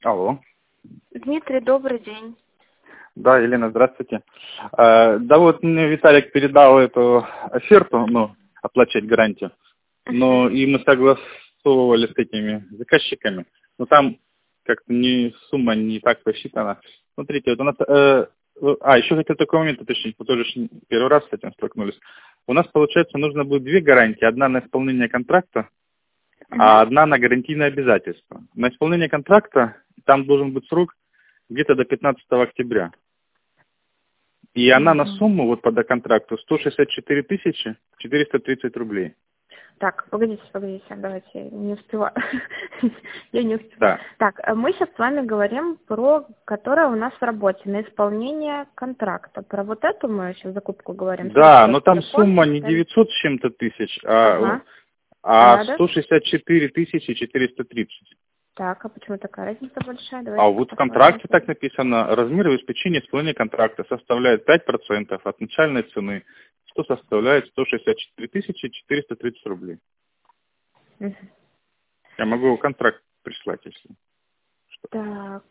Алло. Дмитрий, добрый день. Да, Елена, здравствуйте. Да вот мне Виталик передал эту оферту, оплачивать гарантию. Но и мы согласовывали с этими заказчиками. Но там как-то сумма не так посчитана. Смотрите, вот у нас... еще хотел такой момент уточнить, мы тоже первый раз с этим столкнулись. У нас, получается, нужно будет две гарантии. Одна на исполнение контракта, а одна на гарантийное обязательство. На исполнение контракта там должен быть срок где-то до 15 октября. И она на сумму, вот по контракту, 164 430 рублей. Так, погодите, давайте, я не успеваю. Я не успеваю. Да. Так, мы сейчас с вами говорим про, которая у нас в работе, на исполнение контракта. Про вот эту мы сейчас закупку говорим. Да, но там сумма не 900 с чем-то тысяч, а надо? 164 430. Так, а почему такая разница большая? А Давайте вот в посмотрим. контракте так написано, размер обеспечения исполнения контракта составляет 5% от начальной цены, что составляет 164 430 рублей. Мгм. Я могу контракт прислать, если что. Так.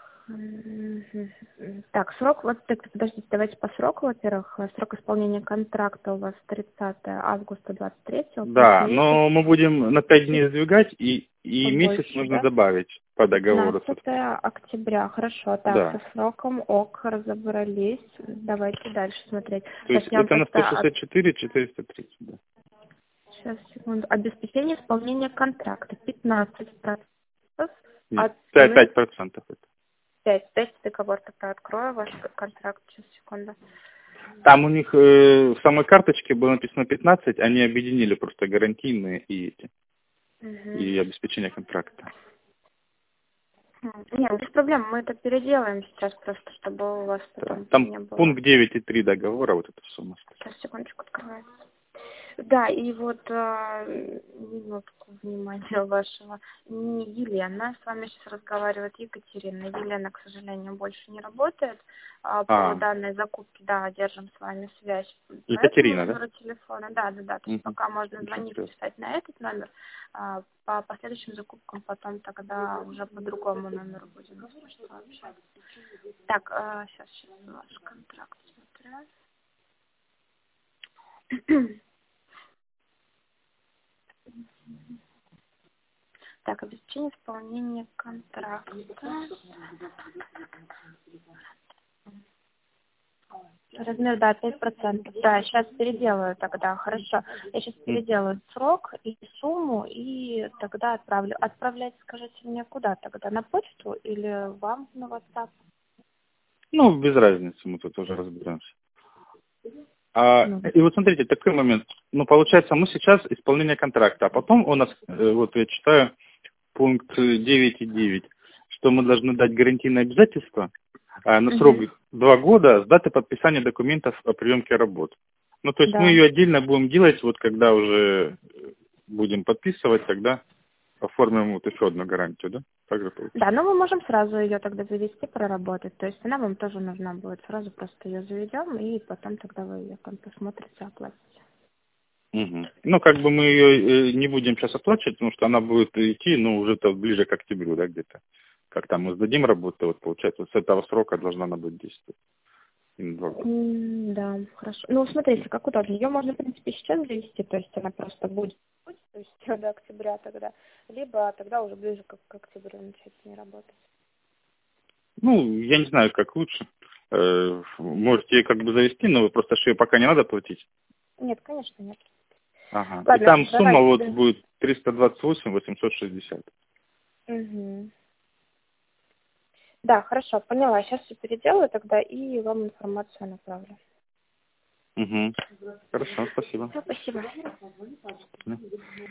Так, срок, вот так, подождите, давайте по сроку, во-первых. Срок исполнения контракта у вас 30 августа 23-го. Да, но мы будем на 5 дней сдвигать, и месяц Побольше, нужно да? добавить по договору. 15 октября, хорошо, так, Да. со сроком ок, разобрались. Давайте дальше смотреть. То есть Сейчас я вам это на просто... 164 430, да. Сейчас, секунду. Обеспечение исполнения контракта 15% Нет, от цены 5% это. 5. Дайте договор, тогда открою ваш контракт. Сейчас, секунду. Там у них в самой карточке было написано 15, они объединили просто гарантийные и обеспечение контракта. Нет, без проблем, мы это переделаем сейчас просто, чтобы у вас потом Там не было. пункт 9.3 договора, вот эта сумма. Сейчас, секундочку, открывается. Да, и вот минутку внимания вашего. Не Елена, с вами сейчас разговаривает Екатерина. Елена, к сожалению, больше не работает. По данной закупке, да, держим с вами связь. Екатерина, да? Номеру телефона, да. То есть пока можно звонить, писать на этот номер. По последующим закупкам потом тогда уже по другому номеру будем общаться. Так, сейчас ваш контракт смотрю. Так, обеспечение исполнения контракта. Размер, да, 5%. Да, сейчас переделаю тогда, хорошо. Я сейчас переделаю срок и сумму, и тогда отправлю. Отправлять, скажите мне, куда тогда? На почту или вам на WhatsApp? Без разницы, мы тут уже разберемся. И вот смотрите, такой момент. Получается, мы сейчас исполнение контракта, а потом у нас, вот я читаю, пункт 9.9, что мы должны дать гарантийное обязательство на срок 2 года с даты подписания документов о приемке работ. То есть мы ее отдельно будем делать, вот когда уже будем подписывать, тогда оформим вот еще одну гарантию, да? Так же получится? Да, но мы можем сразу ее тогда завести, проработать. То есть она вам тоже нужна будет. Сразу просто ее заведем, и потом тогда вы ее там посмотрите, оплатите. Мы ее не будем сейчас оплачивать, потому что она будет идти, уже-то ближе к октябрю, да, где-то. Как там мы сдадим работу, вот получается, с этого срока должна она быть действовать. Да, хорошо. Смотрите, как удобно. Ее можно, в принципе, сейчас завести, то есть она просто будет, то есть до октября тогда, либо тогда уже ближе к октябрю начать с ней работать. Я не знаю, как лучше. Можете завести, но вы просто ее пока не надо платить. Нет, конечно, нет. Ага. Ладно, и там сумма давайте, будет 328 860. Да, хорошо, поняла. Сейчас все переделаю тогда и вам информацию направлю. Хорошо, спасибо. Все, спасибо.